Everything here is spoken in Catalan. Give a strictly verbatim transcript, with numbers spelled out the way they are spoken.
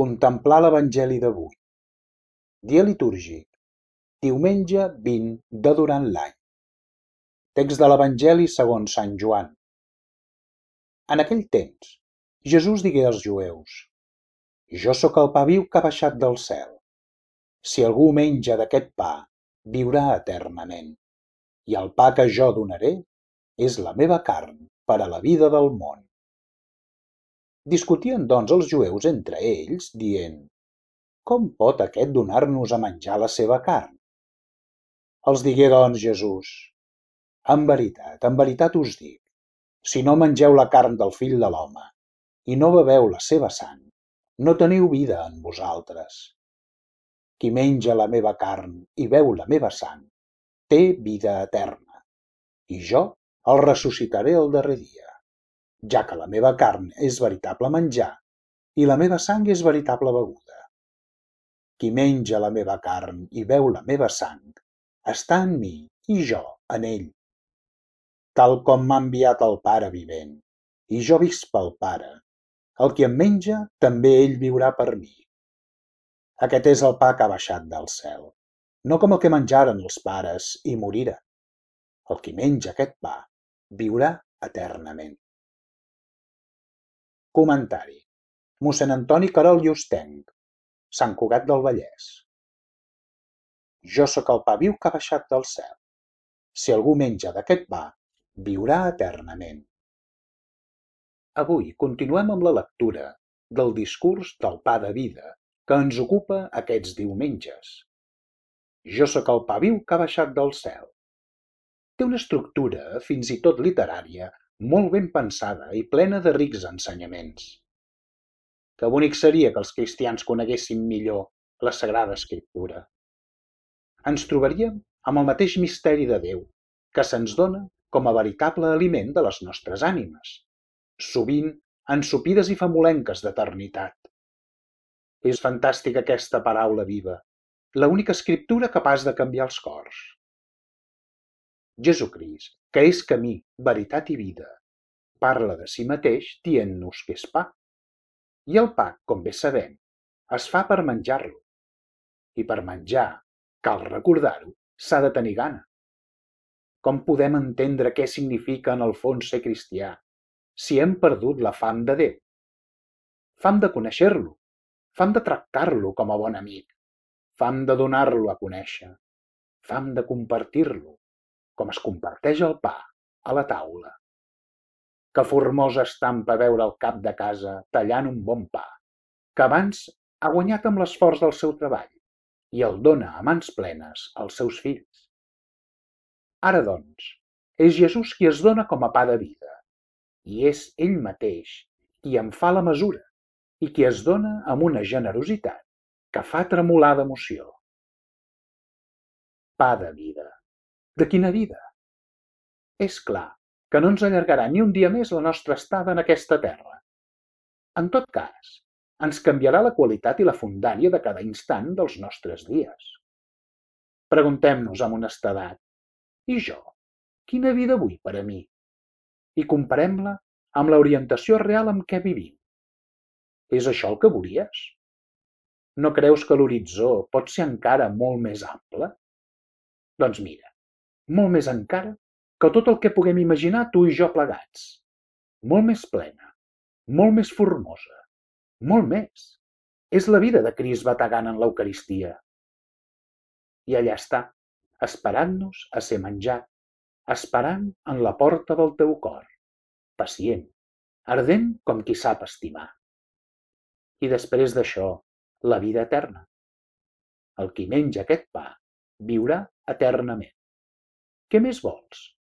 Contemplar l'Evangeli d'avui. Dia litúrgic. Diumenge vint de durant l'any. Text de l'Evangeli segons Sant Joan. En aquell temps, Jesús digué als jueus: Jo sóc el pa viu que ha baixat del cel. Si algú menja d'aquest pa, viurà eternament. I el pa que jo donaré és la meva carn per a la vida del món. Discutien doncs els jueus entre ells, dient: Com pot aquest donar-nos a menjar la seva carn? Els digué doncs Jesús: En veritat, en veritat us dic, si no mengeu la carn del Fill de l'Home i no beveu la seva sang, no teniu vida en vosaltres. Qui menja la meva carn i beu la meva sang, té vida eterna, i jo el ressuscitaré el darrer dia, ja que la meva carn és veritable menjar i la meva sang és veritable beguda. Qui menja la meva carn i beu la meva sang, està en mi i jo en ell. Tal com m'ha enviat el Pare vivent, i jo visc pel Pare, el qui em menja, també ell viurà per mi. Aquest és el pa que ha baixat del cel, no com el que menjaren els pares i moriren. El qui menja aquest pa viurà eternament. Comentari. Mossèn Antoni Querol i Ostenc, Sant Cugat del Vallès. Jo sóc el pa viu que ha baixat del cel. Si algú menja d'aquest pa, viurà eternament. Avui continuem amb la lectura del discurs del pa de vida que ens ocupa aquests diumenges. Jo sóc el pa viu que ha baixat del cel. Té una estructura, fins i tot literària, molt ben pensada i plena de rics ensenyaments. Que bonic seria que els cristians coneguéssim millor la Sagrada Escriptura. Ens trobaríem amb el mateix misteri de Déu, que se'ns dona com a veritable aliment de les nostres ànimes, sovint ensopides i famolenques d'eternitat. És fantàstica aquesta paraula viva, l'única escriptura capaç de canviar els cors. Jesucrist, que és camí, veritat i vida, parla de si mateix dient-nos que és pa. I el pa, com bé sabem, es fa per menjar-lo. I per menjar, cal recordar-ho, s'ha de tenir gana. Com podem entendre què significa en el fons ser cristià, si hem perdut la fam de Déu? Fam de conèixer-lo, fam de tractar-lo com a bon amic, fam de donar-lo a conèixer, fam de compartir-lo, com es comparteix el pa a la taula. Que formosa estampa veure el cap de casa tallant un bon pa, que abans ha guanyat amb l'esforç del seu treball i el dona a mans plenes als seus fills. Ara, doncs, és Jesús qui es dona com a pa de vida, i és ell mateix qui en fa la mesura i qui es dona amb una generositat que fa tremolar d'emoció. Pa de vida. De quina vida? És clar que no ens allargarà ni un dia més la nostra estada en aquesta terra. En tot cas, ens canviarà la qualitat i la fondària de cada instant dels nostres dies. Preguntem-nos amb honestedat: i jo, quina vida vull per a mi? I comparem-la amb l'orientació real amb què vivim. És això el que volies? No creus que l'horitzó pot ser encara molt més ample? Doncs mira, molt més encara que tot el que puguem imaginar tu i jo plegats. Molt més plena, molt més formosa, molt més. És la vida de Crist bategant en l'Eucaristia. I allà està, esperant-nos a ser menjat, esperant en la porta del teu cor, pacient, ardent com qui sap estimar. I després d'això, la vida eterna. El qui menja aquest pa viurà eternament. Què més vols?